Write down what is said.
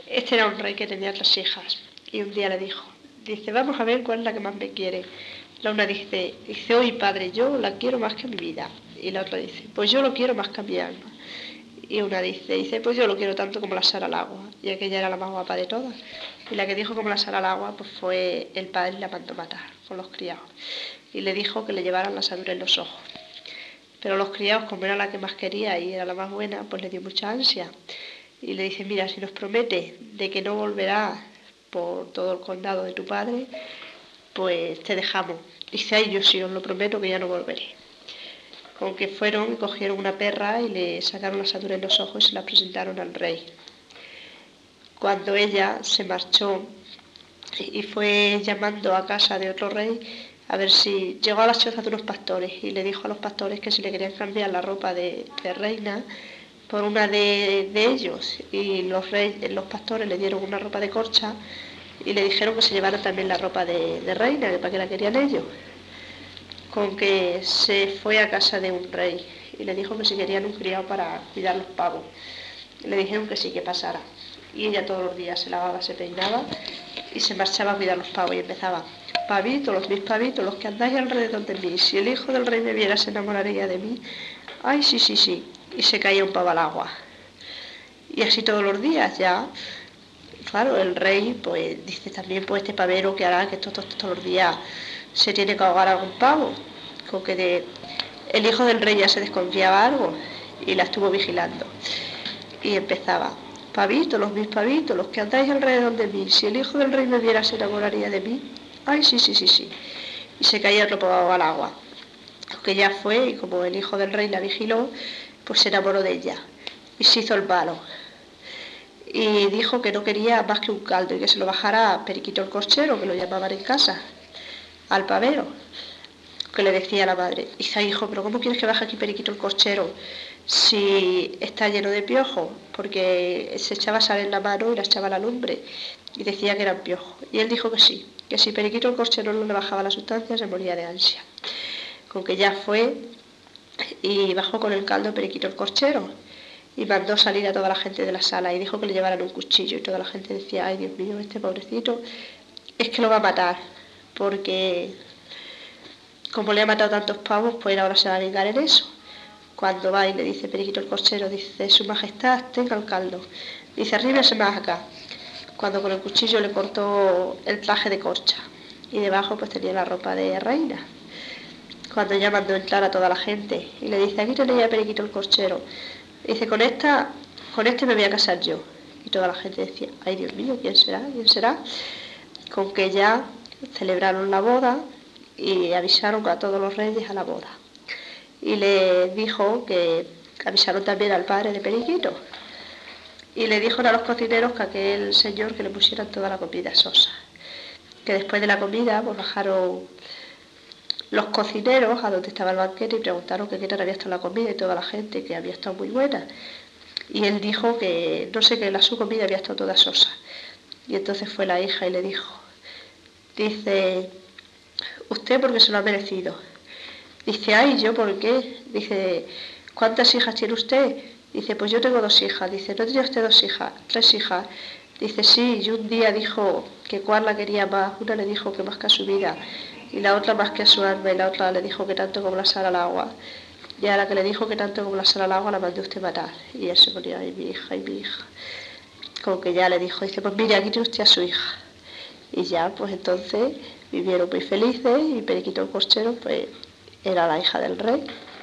Este era un rey que tenía 3 hijas y un día le dice, vamos a ver cuál es la que más me quiere. La una dice, oye padre, yo la quiero más que a mi vida. Y la otra dice, pues yo lo quiero más que a mi alma. Y una dice, pues yo lo quiero tanto como la sal al agua. Y aquella era la más guapa de todas. Y la que dijo como la sal al agua, pues fue el padre y la mandó matar con los criados. Y le dijo que le llevaran la asadura en los ojos. Pero los criados, como era la que más quería y era la más buena, pues le dio mucha ansia. Y le dice, mira, si nos prometes de que no volverás por todo el condado de tu padre, pues te dejamos. Dice, ay, yo sí os lo prometo que ya no volveré. Con que fueron y cogieron una perra y le sacaron la asadura en los ojos y se la presentaron al rey. Cuando ella se marchó y fue llamando a casa de otro rey, a ver si llegó a las chozas de unos pastores y le dijo a los pastores que si le querían cambiar la ropa de reina por una de ellos, y los pastores le dieron una ropa de corcha y le dijeron que se llevara también la ropa de reina, que para qué la querían ellos. Con que se fue a casa de un rey y le dijo que si querían un criado para cuidar los pavos. Le dijeron que sí, que pasara. Y ella todos los días se lavaba, se peinaba y se marchaba a cuidar los pavos y empezaba, pavitos, mis pavitos, los que andáis alrededor de mí, si el hijo del rey me viera se enamoraría de mí. Ay, sí, sí, sí. Y se caía un pavo al agua. Y así todos los días ya. Claro, el rey pues dice también, pues este pavero que hará que todos los días se tiene que ahogar algún pavo. Con que el hijo del rey ya se desconfiaba algo y la estuvo vigilando. Y empezaba, pavitos, mis pavitos, los que andáis alrededor de mí, si el hijo del rey me viera se enamoraría de mí. Ay, sí, sí, sí, sí. Y se caía otro pavo al agua. Que ya fue, y como el hijo del rey la vigiló, pues se enamoró de ella y se hizo el malo. Y dijo que no quería más que un caldo y que se lo bajara a Periquito el corchero, que lo llamaban en casa, al pavero. Que le decía a la madre, dice, hijo, pero ¿cómo quieres que baje aquí Periquito el corchero si está lleno de piojos? Porque se echaba sal en la mano y la echaba a la lumbre y decía que eran piojos. Y él dijo que si Periquito el corchero no le bajaba la sustancia se moría de ansia. Con que ya fue y bajó con el caldo Periquito el corchero y mandó salir a toda la gente de la sala y dijo que le llevaran un cuchillo y toda la gente decía, ay Dios mío, este pobrecito es que lo va a matar porque como le ha matado tantos pavos, pues ahora se va a vengar en eso. Cuando va y le dice Periquito el corchero, dice, su majestad, tenga el caldo. Dice, arríbese más acá. Cuando con el cuchillo le cortó el traje de corcha y debajo pues tenía la ropa de reina. Cuando ya mandó entrar a toda la gente y le dice, aquí tenéis a Periquito el corchero. Dice, con este me voy a casar yo. Y toda la gente decía, ay Dios mío, ¿quién será? ¿Quién será? Con que ya celebraron la boda y avisaron a todos los reyes a la boda. Y le dijo que avisaron también al padre de Periquito. Y le dijeron a los cocineros que aquel señor que le pusieran toda la comida sosa. Que después de la comida pues bajaron los cocineros a donde estaba el banquete y preguntaron que qué tal había estado la comida y toda la gente que había estado muy buena. Y él dijo que no sé, que su comida había estado toda sosa. Y entonces fue la hija y le dice, usted porque se lo ha merecido. Dice, ay, ¿yo por qué? Dice, ¿cuántas hijas tiene usted? Dice, pues yo tengo 2 hijas. Dice, ¿no tiene usted 2 hijas? 3 hijas. Dice, sí, y un día dijo que cuál la quería más. Una le dijo que más que a su vida, y la otra más que a su alma, y la otra le dijo que tanto como la sal al agua. Y a la que le dijo que tanto como la sal al agua la mandó usted matar. Y él se ponía, ay, mi hija, y mi hija. Como que ya le dijo, dice, pues mire, aquí tiene usted a su hija. Y ya, pues entonces vivieron muy felices y Periquito el corchero, pues era la hija del rey.